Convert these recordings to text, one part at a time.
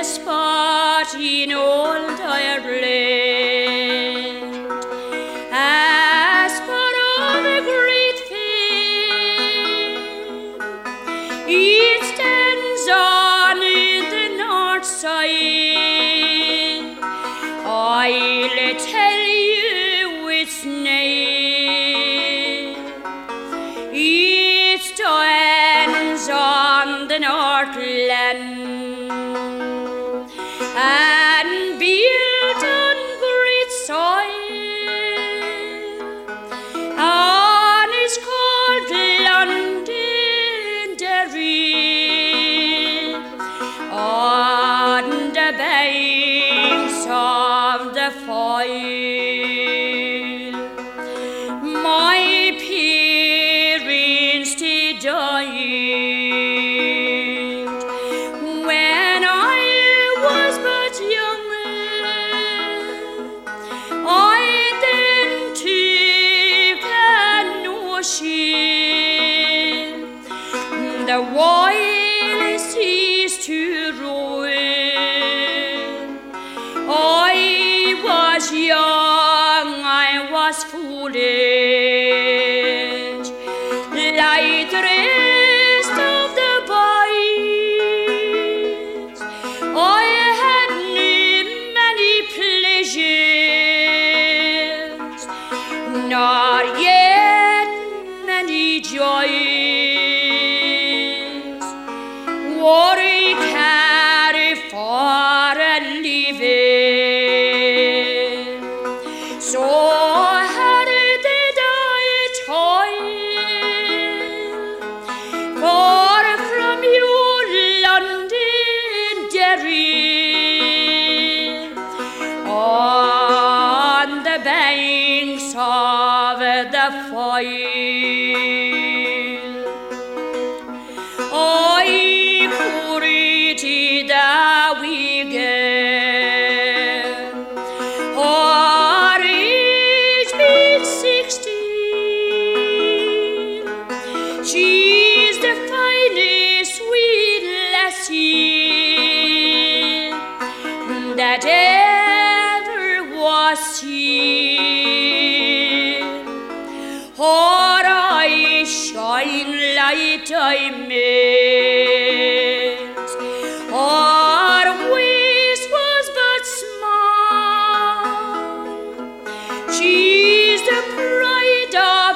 spot in old Ireland, as part of a great fair. It stands on the north side. I'll tell you its name. It stands on the Northland and built on great soil, and it's called Londonderry, on the banks of the Foyle. My parents they died when I was but young. I then took a notion the wild seas to roll. I was young, I was foolish, like the rest of the boys. I had many pleasures, nor yet many joys. Worry, carry for a living, so hard did I toil, far from you, Londonderry, on the banks of the Foyle. I courted a wee girl, her age being 16. She's the finest sweet lassie that ever was seen. Her eyes shine like diamonds, her waist was but small. She's the pride of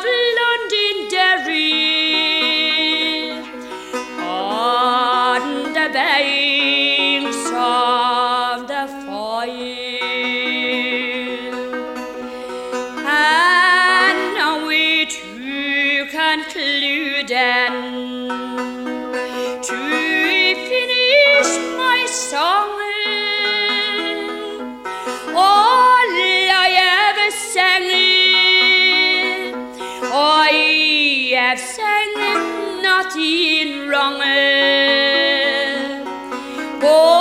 Londonderry, on the banks of the Foyle. And now we to conclude and to finish my song, all I ever sang, I have sang nothing wrong.